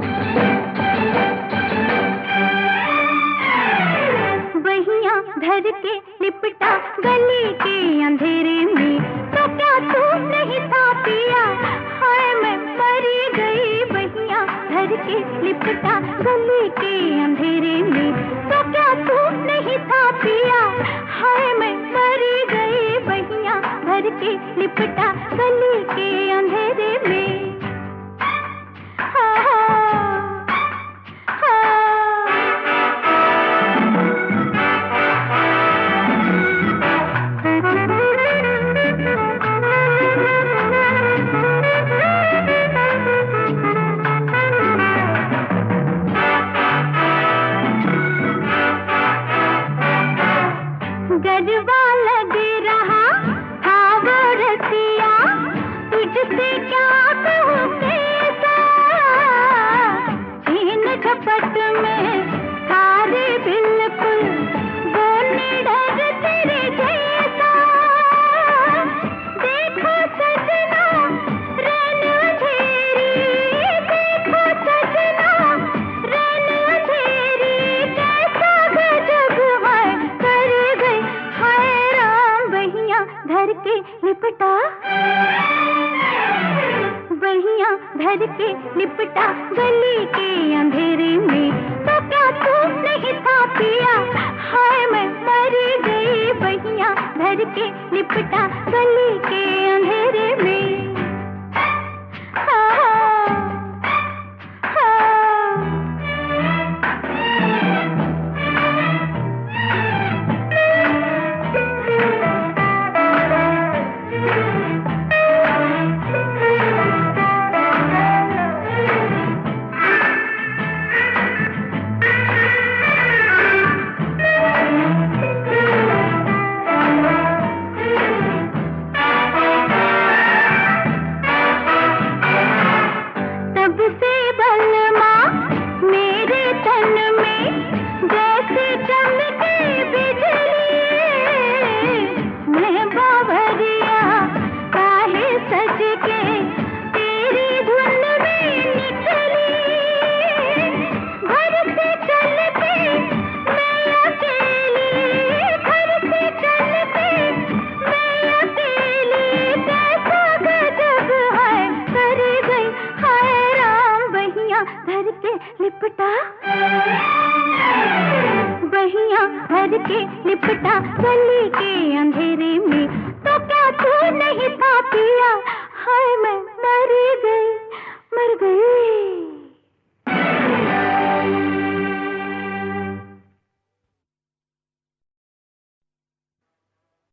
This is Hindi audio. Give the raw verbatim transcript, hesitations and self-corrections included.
बहिया धर के लिपटा गली के अंधेरे में, तो क्या तू नहीं था पिया, हाय मैं मरी गई। बहिया धर के लिपटा गली के अंधेरे में, तो क्या तू नहीं था पिया, हाय मैं मरी गई। बहिया धर के लिपटा गली के अंधेरे में। गजबा लग रहा था वो रसिया, तुझसे क्या कहूँ कैसा, छीन झपट में थारे बिल्कुल वो निडर तेरे जैसा। देखो सजना रैन अंधेरी, देखो सजना रैन अंधेरी, कैसा गजब है कर गई, हाय राम। बहिया धर के लिपटा, बहिया धर के लिपटा गली के अंधेरे में, तो क्या तू नहीं था पिया, हाय मैं मरी गई। बहिया धर के लिपटा गली के अंधेरे में। लिपटा बहिया भर के लिपटा गली के अंधेरे में, तो क्या तू नहीं था पिया, हाय मैं मरी गई।